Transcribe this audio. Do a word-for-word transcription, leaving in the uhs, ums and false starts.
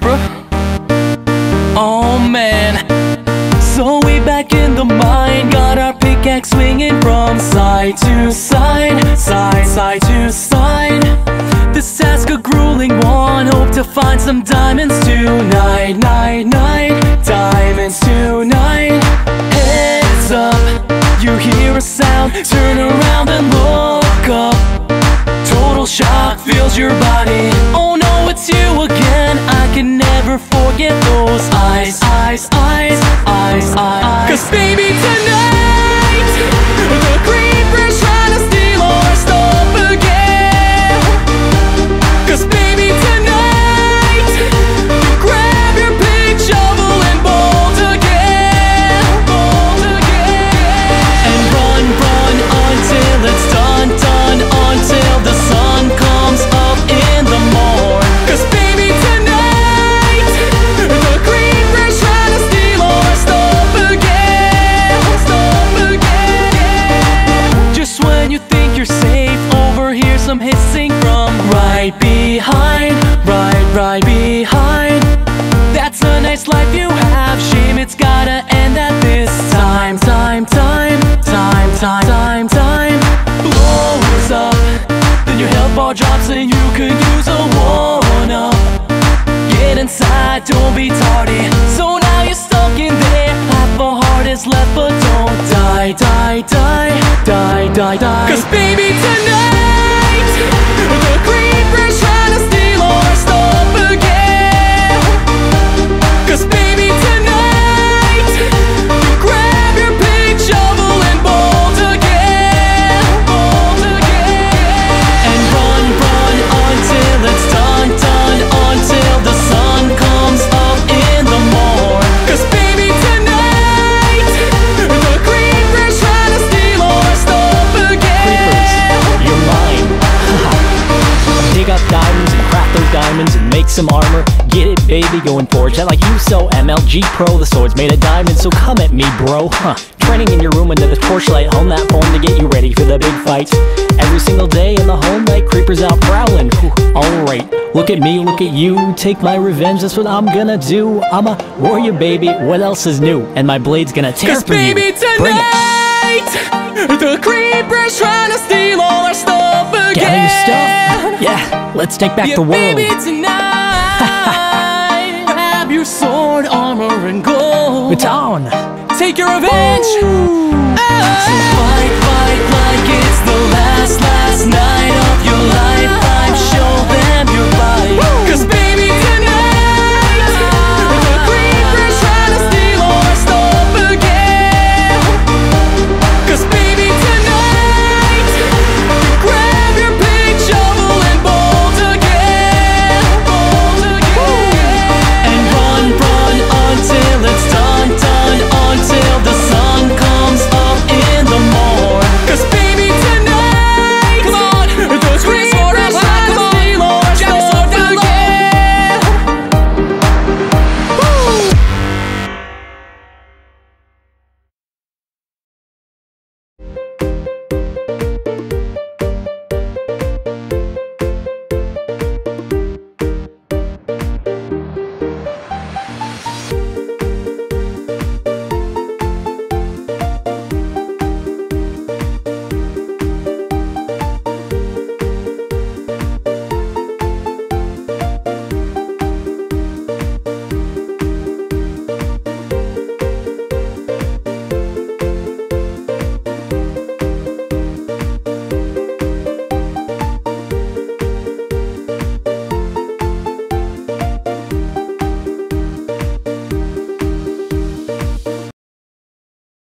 bruh. Oh man. So we back in the mine, got our pickaxe swinging from side to side, side, side to side. This task a grueling one, hope to find some diamonds tonight, night, night, diamonds tonight. Heads up, you hear a sound, turn around and look up. Total shock fills your body, oh no, it's you again. I can never forget those eyes, eyes, eyes, eyes, eyes. Cause baby tonight, the creeper's trying to steal our stuff again. Cause baby tonight, you grab your big shovel and bolt again, bolt again. And run, run until it's done, done, until the sun comes up in the morn. Cause baby tonight, the creeper's trying to steal our stuff again, stuff again. Just when you think you're safe, overhear some hissing from right behind, right, right behind. That's a nice life you have, shame it's gotta end at this time, time, time, time, time, time, time. Blows up, then your health bar drops and you could use a one-up. Get inside, don't be tardy. So now you're stuck in there, half a heart is left, but don't die, die, die, die, die, die. Cause baby tonight, the creeper's trying to steal our stuff again. Cause baby tonight, you grab your big shovel and bolt again, bolt again. And run, run until it's done, done, until the sun comes up in the morn. Cause baby tonight, the creeper's trying to steal our stuff again. Creepers, you're mine. Dig up diamonds and craft those diamonds and make some armor. Get it, baby, going forge that like you so M L G Pro. The sword's made of diamonds, so come at me, bro. Huh. Training in your room under the torchlight, home that phone to get you ready for the big fight. Every single day in the home light, creepers out prowling. Alright, look at me, look at you. Take my revenge, that's what I'm gonna do. I'm a warrior, baby, what else is new? And my blade's gonna tear Cause for you. baby tonight, the creeper's trying to steal all our stuff again. Gather your stuff. Yeah, let's take back Yeah, the world. baby tonight, grab your sword, armor, and gold. It's on. Take your revenge. Oh. So fight, fight like it's the last, last night of